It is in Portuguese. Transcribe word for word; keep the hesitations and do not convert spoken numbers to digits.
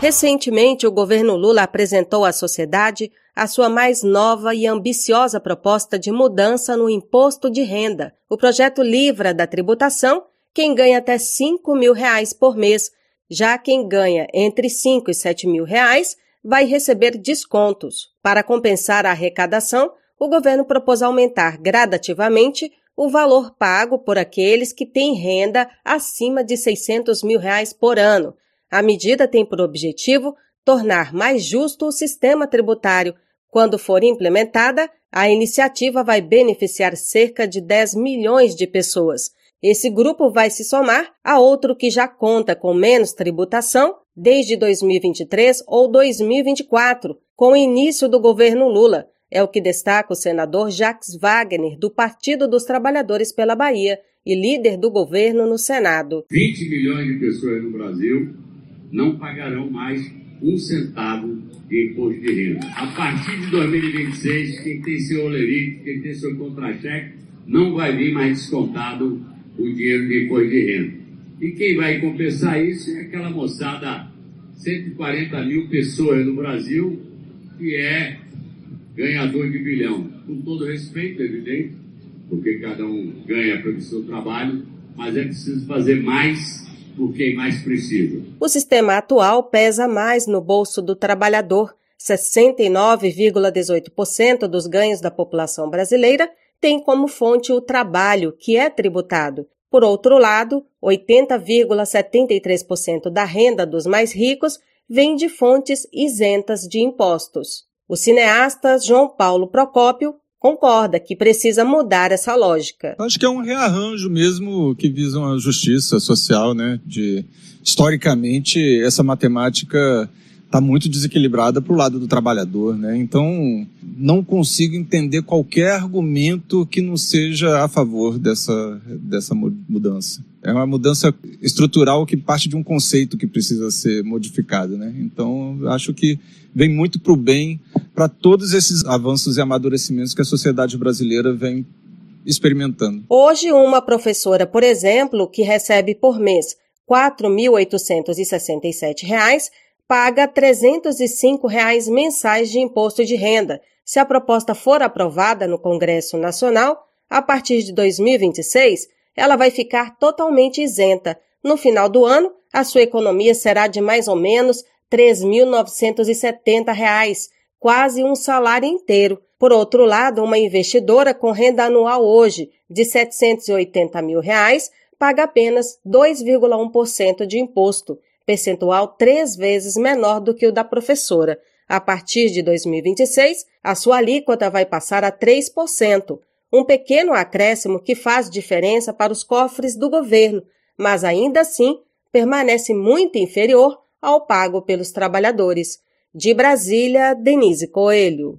Recentemente, o governo Lula apresentou à sociedade a sua mais nova e ambiciosa proposta de mudança no imposto de renda. O projeto livra da tributação quem ganha até cinco mil reais por mês. Já quem ganha entre cinco e sete mil reais vai receber descontos. Para compensar a arrecadação, o governo propôs aumentar gradativamente o valor pago por aqueles que têm renda acima de seiscentos mil reais por ano. A medida tem por objetivo tornar mais justo o sistema tributário. Quando for implementada, a iniciativa vai beneficiar cerca de dez milhões de pessoas. Esse grupo vai se somar a outro que já conta com menos tributação desde dois mil e vinte e três ou dois mil e vinte e quatro, com o início do governo Lula. É o que destaca o senador Jacques Wagner, do Partido dos Trabalhadores pela Bahia e líder do governo no Senado. vinte milhões de pessoas no Brasil não pagarão mais um centavo de imposto de renda. A partir de dois mil e vinte e seis, quem tem seu olerite, quem tem seu contra-cheque, não vai vir mais descontado o dinheiro de imposto de renda. E quem vai compensar isso é aquela moçada, cento e quarenta mil pessoas no Brasil, que é ganhador de bilhão. Com todo respeito, é evidente, porque cada um ganha pelo seu trabalho, mas é preciso fazer mais por quem mais precisa. O sistema atual pesa mais no bolso do trabalhador. sessenta e nove vírgula dezoito por cento dos ganhos da população brasileira tem como fonte o trabalho, que é tributado. Por outro lado, oitenta vírgula setenta e três por cento da renda dos mais ricos vem de fontes isentas de impostos. O cineasta João Paulo Procópio concorda que precisa mudar essa lógica. Acho que é um rearranjo mesmo que visa uma justiça social, né? De, historicamente, essa matemática está muito desequilibrada para o lado do trabalhador, né? Então, não consigo entender qualquer argumento que não seja a favor dessa, dessa mudança. É uma mudança estrutural que parte de um conceito que precisa ser modificado, né? Então, acho que vem muito para o bem para todos esses avanços e amadurecimentos que a sociedade brasileira vem experimentando. Hoje, uma professora, por exemplo, que recebe por mês quatro mil oitocentos e sessenta e sete reais, paga trezentos e cinco reais mensais de imposto de renda. Se a proposta for aprovada no Congresso Nacional, a partir de dois mil e vinte e seis, ela vai ficar totalmente isenta. No final do ano, a sua economia será de mais ou menos três mil novecentos e setenta reais, quase um salário inteiro. Por outro lado, uma investidora com renda anual hoje de setecentos e oitenta mil reais paga apenas dois vírgula um por cento de imposto, percentual três vezes menor do que o da professora. A partir de dois mil e vinte e seis, a sua alíquota vai passar a três por cento, um pequeno acréscimo que faz diferença para os cofres do governo, mas ainda assim permanece muito inferior ao pago pelos trabalhadores. De Brasília, Denise Coelho.